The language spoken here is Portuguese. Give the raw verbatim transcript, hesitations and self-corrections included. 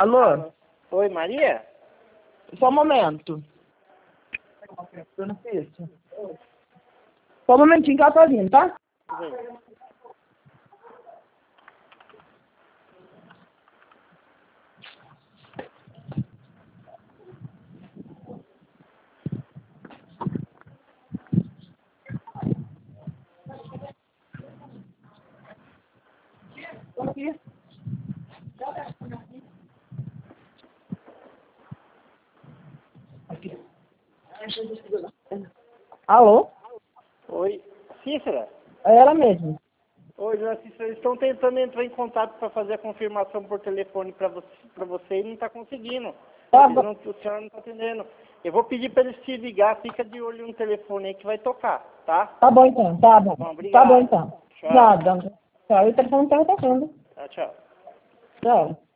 Alô? Oi, Maria? Só um momento. Dona Cícia. Só um momentinho que ela tá vindo, tá? Bem. Tô aqui. Aqui. Alô? Oi, Cícera? É ela mesmo. Oi, dona Cícera, eles estão tentando entrar em contato para fazer a confirmação por telefone para você, para você e não está conseguindo. Tá Eles bom. não, o senhor não está atendendo. Eu vou pedir para eles te ligar, fica de olho no telefone aí que vai tocar, tá? Tá bom então, tá bom. Bom, Tá bom obrigado. então. Tchau. Nada. Tchau, o telefone tá tocando. Tchau, tchau. Tchau.